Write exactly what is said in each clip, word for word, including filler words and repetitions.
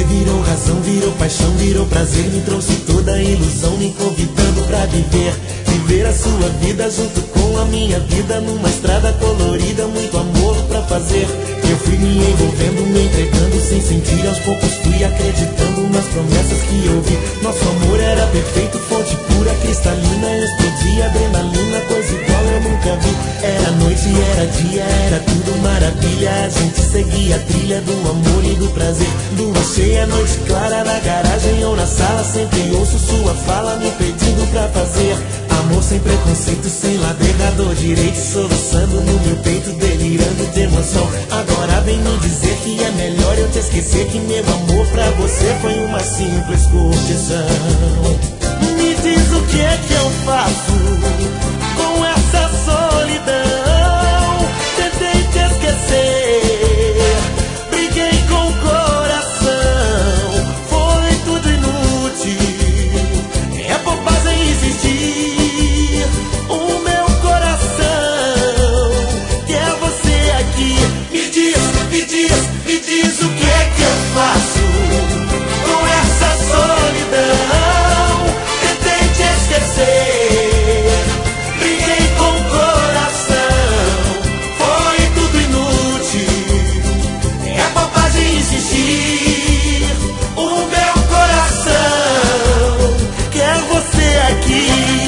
virou razão, virou paixão, virou prazer, me trouxe toda a ilusão, me convidando pra viver. Viver a sua vida junto com a minha vida, numa estrada colorida, muito amor pra fazer. Eu fui me envolvendo, me entregando sem sentir, aos poucos fui acreditando nas promessas que ouvi. Nosso amor era perfeito, fonte pura, cristalina, explodia adrenalina, coisa igual eu nunca vi. Era noite, era dia, era tudo maravilha, a gente seguia a trilha do amor e do prazer. Lua cheia, noite clara, na garagem ou na sala, sempre ouço sua fala me pedindo pra fazer amor sem preconceito, sem lado errado ou direito, soluçando no meu peito, delirando de emoção. Agora vem me dizer que é melhor eu te esquecer, que meu amor pra você foi uma simples curtição. Me diz o que é que eu faço com essa solidão. Tentei te esquecer, briguei com o coração, foi tudo inútil, é bobagem insistir. O meu coração quer você aqui. Me diz, me diz, me diz o que é que eu faço com essa solidão. Tentei te esquecer, briguei com o coração, foi tudo inútil, é bobagem insistir. O meu coração quer você aqui.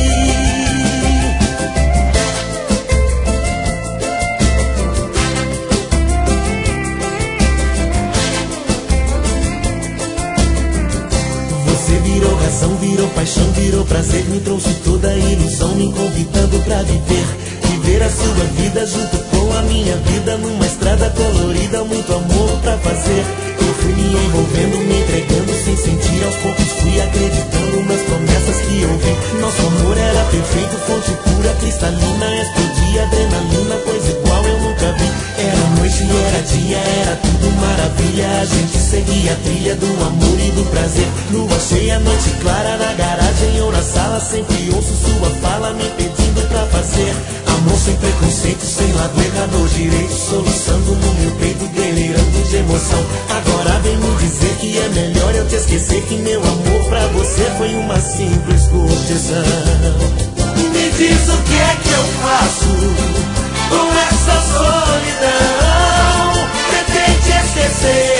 Virou razão, virou paixão, virou prazer, me trouxe toda a ilusão, me convidando pra viver. Viver a sua vida junto com a minha vida, numa estrada colorida, muito amor pra fazer. Eu fui me envolvendo, me entregando sem sentir, aos poucos fui acreditando nas promessas que ouvi. Nosso amor era perfeito, fonte pura, cristalina, explodia adrenalina, coisa igual eu nunca vi. Era noite, era dia, era tudo maravilha, a gente seguia a trilha do amor e do prazer. Lua cheia, noite clara, na garagem ou na sala, sempre ouço sua fala me pedindo pra fazer amor sem preconceito, sem lado errado ou direito, soluçando no meu peito, delirando de emoção. Agora vem me dizer que é melhor eu te esquecer, que meu amor pra você foi uma simples curtição. Me diz o que é que eu faço com essa solidão. Tentei te esquecer,